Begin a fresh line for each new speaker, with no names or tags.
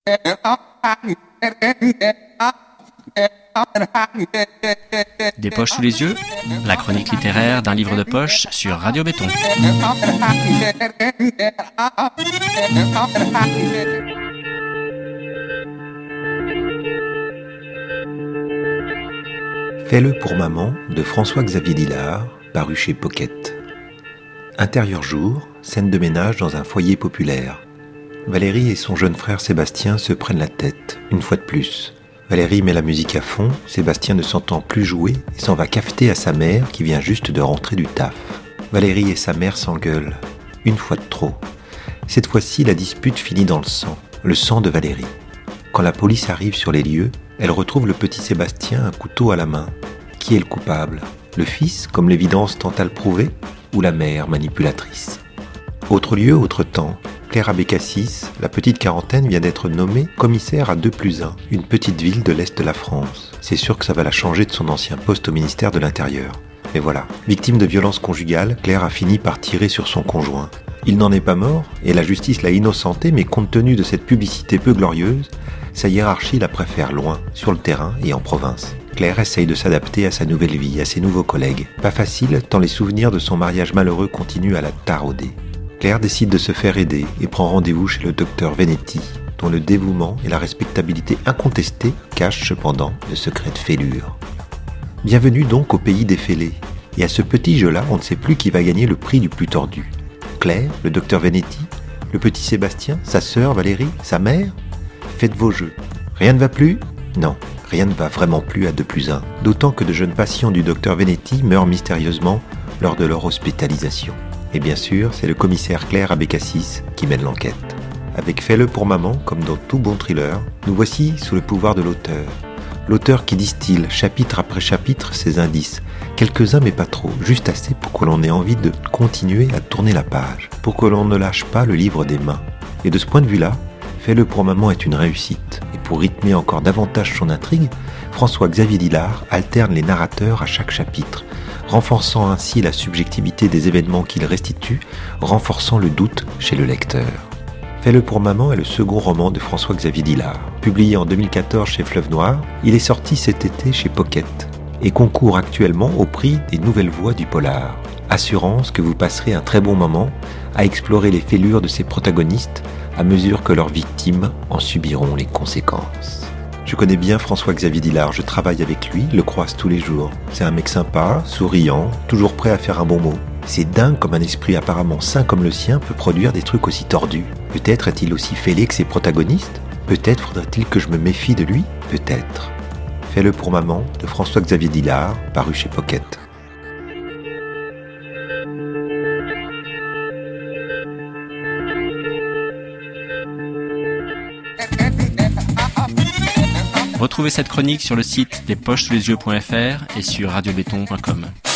Des poches sous les yeux, la chronique littéraire d'un livre de poche sur Radio Béton.
Fais-le pour maman de François-Xavier Dillard, paru chez Pocket. Intérieur jour, scène de ménage dans un foyer populaire. Valérie et son jeune frère Sébastien se prennent la tête, une fois de plus. Valérie met la musique à fond, Sébastien ne s'entend plus jouer et s'en va cafeter à sa mère qui vient juste de rentrer du taf. Valérie et sa mère s'engueulent, une fois de trop. Cette fois-ci, la dispute finit dans le sang de Valérie. Quand la police arrive sur les lieux, elle retrouve le petit Sébastien un couteau à la main. Qui est le coupable ? Le fils, comme l'évidence tente à le prouver, ou la mère manipulatrice ? Autre lieu, autre temps. Claire Abécassis, la petite quarantaine, vient d'être nommée commissaire à 2+1, une petite ville de l'Est de la France. C'est sûr que ça va la changer de son ancien poste au ministère de l'Intérieur. Mais voilà, victime de violences conjugales, Claire a fini par tirer sur son conjoint. Il n'en est pas mort, et la justice l'a innocenté, mais compte tenu de cette publicité peu glorieuse, sa hiérarchie la préfère loin, sur le terrain et en province. Claire essaye de s'adapter à sa nouvelle vie, à ses nouveaux collègues. Pas facile, tant les souvenirs de son mariage malheureux continuent à la tarauder. Claire décide de se faire aider et prend rendez-vous chez le docteur Venetti, dont le dévouement et la respectabilité incontestée cachent cependant le secret de fêlure. Bienvenue donc au pays des fêlés. Et à ce petit jeu-là, on ne sait plus qui va gagner le prix du plus tordu. Claire, le docteur Venetti, le petit Sébastien, sa sœur Valérie, sa mère ? Faites vos jeux. Rien ne va plus ? Non, rien ne va vraiment plus à 2+1. D'autant que de jeunes patients du docteur Venetti meurent mystérieusement lors de leur hospitalisation. Et bien sûr, c'est le commissaire Claire Abécassis qui mène l'enquête. Avec Fais-le pour maman, comme dans tout bon thriller, nous voici sous le pouvoir de l'auteur. L'auteur qui distille, chapitre après chapitre, ses indices. Quelques-uns mais pas trop, juste assez pour que l'on ait envie de continuer à tourner la page, pour que l'on ne lâche pas le livre des mains. Et de ce point de vue-là, Fais-le pour maman est une réussite. Et pour rythmer encore davantage son intrigue, François-Xavier Dillard alterne les narrateurs à chaque chapitre, renforçant ainsi la subjectivité des événements qu'il restitue, renforçant le doute chez le lecteur. Fais-le pour maman est le second roman de François-Xavier Dillard. Publié en 2014 chez Fleuve Noir, il est sorti cet été chez Pocket et concourt actuellement au prix des nouvelles voix du polar. Assurance que vous passerez un très bon moment à explorer les fêlures de ses protagonistes à mesure que leurs victimes en subiront les conséquences. Je connais bien François-Xavier Dillard, je travaille avec lui, le croise tous les jours. C'est un mec sympa, souriant, toujours prêt à faire un bon mot. C'est dingue comme un esprit apparemment sain comme le sien peut produire des trucs aussi tordus. Peut-être est-il aussi fêlé que ses protagonistes ? Peut-être faudrait-il que je me méfie de lui ? Peut-être. Fais-le pour maman de François-Xavier Dillard, paru chez Pocket.
Retrouvez cette chronique sur le site despochessouslesyeux.fr et sur radiobéton.com.